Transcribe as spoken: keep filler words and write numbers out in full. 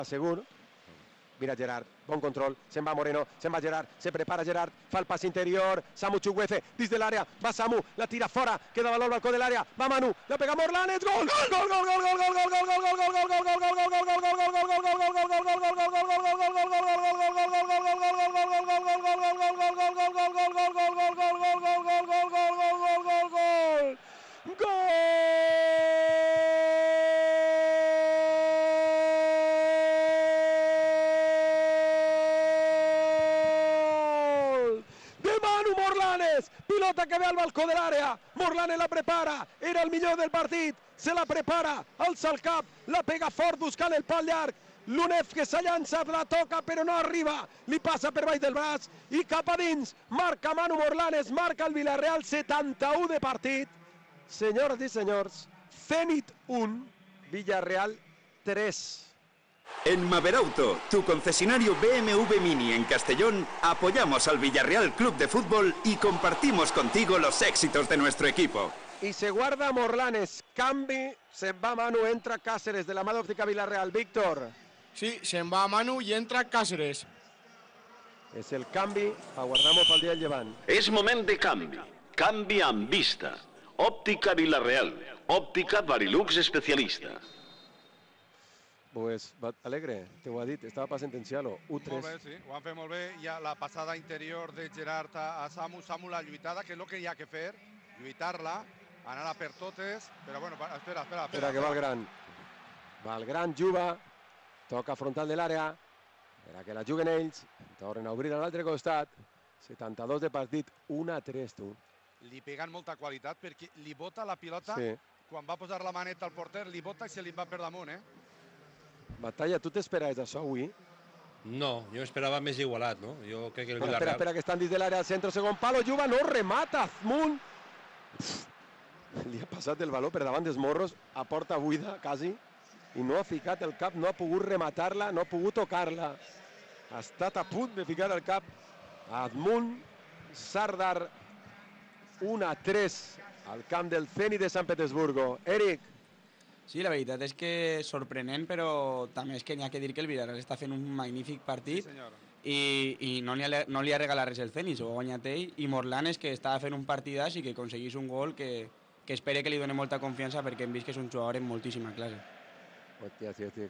segur. Mira Gerard, bon control, se'n va Moreno, se'n va Gerard, se prepara Gerard, fa el pas interior, Samu Chukwueze, dins de l'àrea, va Samu, la tira fora, queda valor al balcó de l'àrea, va Manu, la pega Morlanes, gol! Gol, gol, gol, gol, gol, gol, gol, gol, gol, gol, gol, gol, gol, pilota que ve al balcó de l'àrea, Morlanes la prepara, era el millor del partit, se la prepara, alça el cap, la pega fort buscant el pal llarg, L'Unef que s'ha llançat, la toca però no arriba, li passa per baix del braç i cap a dins, marca Manu Morlanes, marca el Villarreal, setanta-u de partit. Senyores i senyors, Zenit un, Villarreal tres. En Maberauto, tu concesionario B M W Mini en Castellón, apoyamos al Villarreal Club de Fútbol y compartimos contigo los éxitos de nuestro equipo. Y se guarda Morlanes, canvi, se'n va Manu, entra Cáceres de la mà d'Òptica Villarreal. Víctor. Sí, se'n va Manu i entra Cáceres. És el canvi, aguardamos pel dia del Llevant. És moment de canvi, canvi amb vista. Òptica Villarreal, òptica Varilux especialista. Pues, Alegre, te ho ha dit, estava pas sentenciant-lo, u tres. Molt bé, sí, ho han fet molt bé. Hi ha la passada interior de Gerard a Samu, Samu la lluitada, que és el que hi ha que fer, lluitar-la, anar-la per totes, però bueno, espera, espera. Espera, que va el gran. Va el gran, juga, toca frontal de l'àrea, espera que la juguen ells, tornen a obrir a l'altre costat, setanta-dos de partit, u a tres, tu. Li peguen molta qualitat perquè li bota la pilota, sí. Quan va posar la maneta al porter, li bota i se li va per damunt, eh? Batalla, tu t'esperaves això avui? No, jo esperava més igualat, no? Jo crec que el Villarreal... Villarreal... Espera, espera, que estan dins de l'àrea, al centre, segon palo, juga, no remata, Azmunt. Li ha passat el baló per davant dels morros, a porta buida, quasi, i no ha ficat el cap, no ha pogut rematar-la, no ha pogut tocar-la. Ha estat a punt de ficar el cap. Azmunt, Sardar, u a tres al camp del Zenit de Sant Petersburgo. Eric. Sí, la veritat és que sorprenent, però també és que n'hi ha que dir que el Villarreal està fent un magnífic partit sí, i, i no, li ha, no li ha regalat res el Zenit, ho ha guanyat ell, i Morlanes, que estava fent un partidàs i que aconseguís un gol que, que espere que li doni molta confiança perquè hem vist que és un jugador en moltíssima classe. Hòstia, sí, sí,